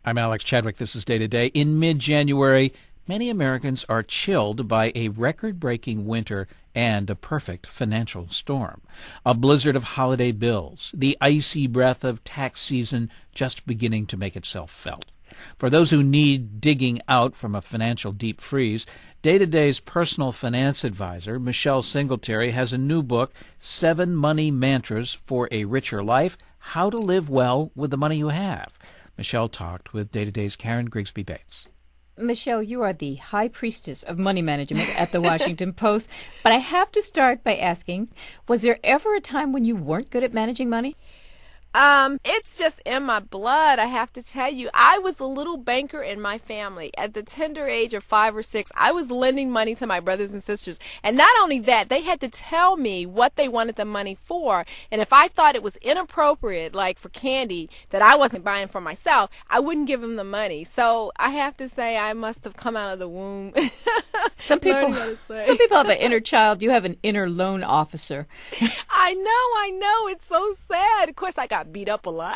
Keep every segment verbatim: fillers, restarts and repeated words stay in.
I'm Alex Chadwick. This is Day to Day. In mid-January, many Americans are chilled by a record-breaking winter and a perfect financial storm. A blizzard of holiday bills, the icy breath of tax season just beginning to make itself felt. For those who need digging out from a financial deep freeze, Day to Day's personal finance advisor, Michelle Singletary, has a new book, Seven Money Mantras for a Richer Life, How to Live Well with the Money You Have. Michelle talked with Day to Day's Karen Grigsby Bates. Michelle, you are the high priestess of money management at the Washington Post, but I have to start by asking, was there ever a time when you weren't good at managing money? Um, it's just in my blood, I have to tell you. I was the little banker in my family. At the tender age of five or six, I was lending money to my brothers and sisters. And not only that, they had to tell me what they wanted the money for. And if I thought it was inappropriate, like for candy, that I wasn't buying for myself, I wouldn't give them the money. So I have to say I must have come out of the womb. Some people, some people have an inner child. You have an inner loan officer. I know, I know. It's so sad. Of course, I got beat up a lot.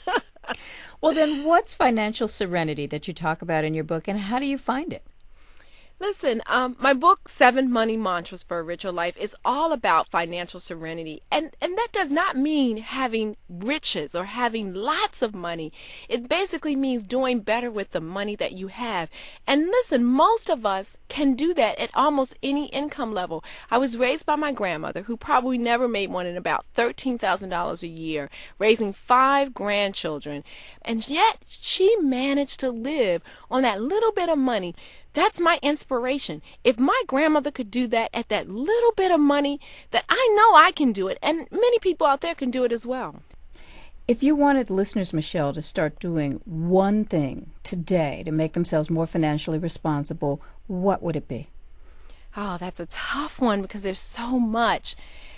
Well, then what's financial serenity that you talk about in your book, and how do you find it? Listen, um, my book, Seven Money Mantras for a Richer Life, is all about financial serenity. And, and that does not mean having riches or having lots of money. It basically means doing better with the money that you have. And listen, most of us can do that at almost any income level. I was raised by my grandmother, who probably never made more than about thirteen thousand dollars a year, raising five grandchildren. And yet she managed to live on that little bit of money. That's my inspiration. If my grandmother could do that at that little bit of money, that I know I can do it, and many people out there can do it as well. If you wanted listeners, Michelle, to start doing one thing today to make themselves more financially responsible, what would it be? Oh, that's a tough one because there's so much.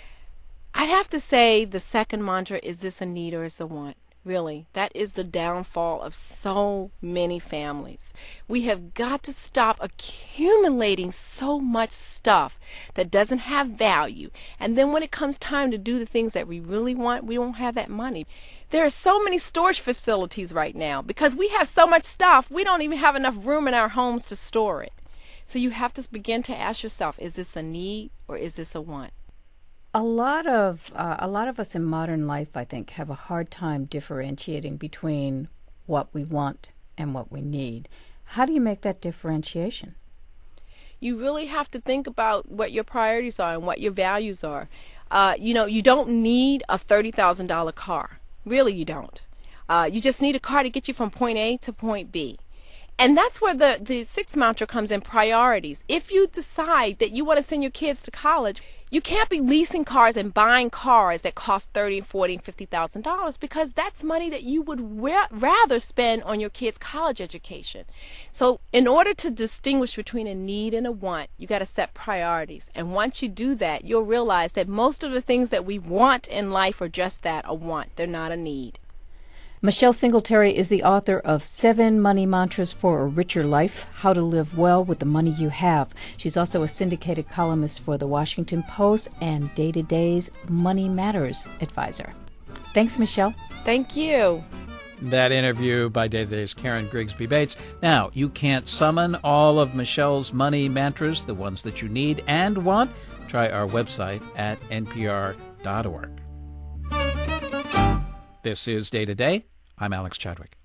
I'd have to say the second mantra, is this a need or is it a want? Really, that is the downfall of so many families. We have got to stop accumulating so much stuff that doesn't have value. And then when it comes time to do the things that we really want, we don't have that money. There are so many storage facilities right now because we have so much stuff, we don't even have enough room in our homes to store it. So you have to begin to ask yourself, is this a need or is this a want? A lot of uh, a lot of us in modern life, I think, have a hard time differentiating between what we want and what we need. How do you make that differentiation? You really have to think about what your priorities are and what your values are. Uh, you know, you don't need a thirty thousand dollars car. Really, you don't. Uh, you just need a car to get you from point A to point B. And that's where the, the sixth mantra comes in, priorities. If you decide that you want to send your kids to college, you can't be leasing cars and buying cars that cost thirty thousand dollars, forty thousand dollars, fifty thousand dollars because that's money that you would ra- rather spend on your kids' college education. So in order to distinguish between a need and a want, you got to set priorities. And once you do that, you'll realize that most of the things that we want in life are just that, a want. They're not a need. Michelle Singletary is the author of Seven Money Mantras for a Richer Life, How to Live Well with the Money You Have. She's also a syndicated columnist for the Washington Post and Day to Day's Money Matters advisor. Thanks, Michelle. Thank you. That interview by Day to Day's Karen Grigsby Bates. Now, you can't summon all of Michelle's money mantras, the ones that you need and want. Try our website at N P R dot org. This is Day to Day. I'm Alex Chadwick.